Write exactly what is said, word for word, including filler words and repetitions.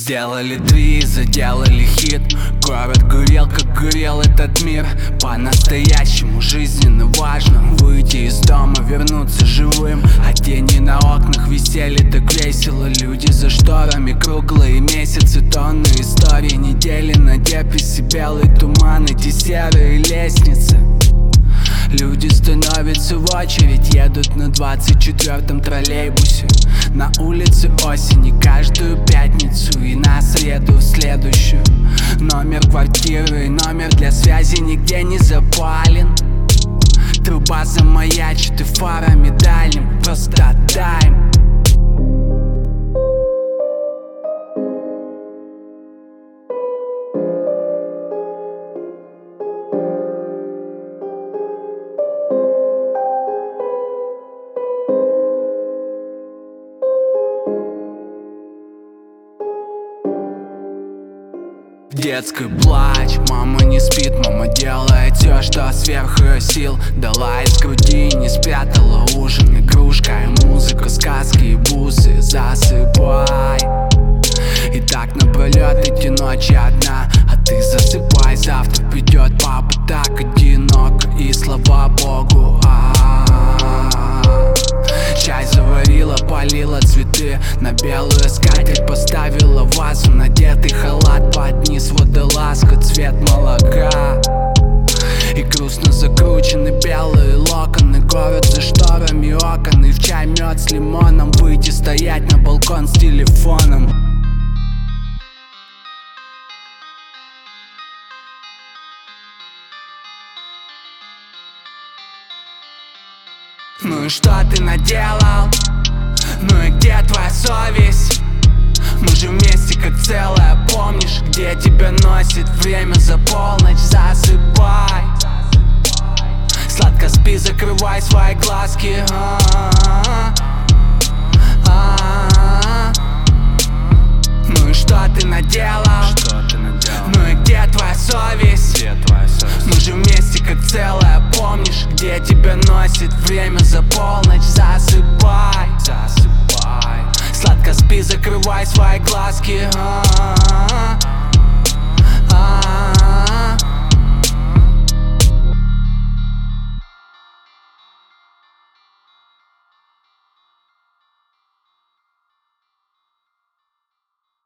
Сделали твист, заделали хит. Город горел, как горел этот мир. По-настоящему жизненно важно выйти из дома, вернуться живым. А тени на окнах висели так весело. Люди за шторами, круглые месяцы, тонны историй. Недели на деписи, белый туман, эти серые лестницы. Люди становятся в очередь, едут на двадцать четвёртом троллейбусе. На улице осени каждую пятницу и на среду в следующую. Номер квартиры, номер для связи нигде не запален. Труба замаячит и фарами дальним просто отдай им. В детской плач, мама не спит, мама делает все, что сверх ее сил. Дала из груди, не спрятала ужин, игрушка и музыка, сказки и бусы. Засыпай. И так напролет эти ночи одна. А ты засыпай, завтра придет папа так одиноко. И слава Богу, а-а-а. Чай заварила, полила цветы. На белую скатерть поставила вазу. Надетый халат под низ, водолазка, цвет молока. И грустно закручены белые локоны. Город за шторами окон. И в чай мед с лимоном. Выйти стоять на балкон с телефоном. Ну и что ты наделал? Ну и где твоя совесть? Мы же вместе как целое, помнишь? Где тебя носит время за полночь? Засыпай. Сладко спи, закрывай свои глазки. А-а-а. А-а-а. Ну и что ты наделал? Что ты наделал? Ну и где твоя совесть? Где твоя совесть? Мы же вместе как целое, помнишь? Где тебя носит время за полночь? Засыпай. Засыпай. Сладко спи, закрывай свои глазки.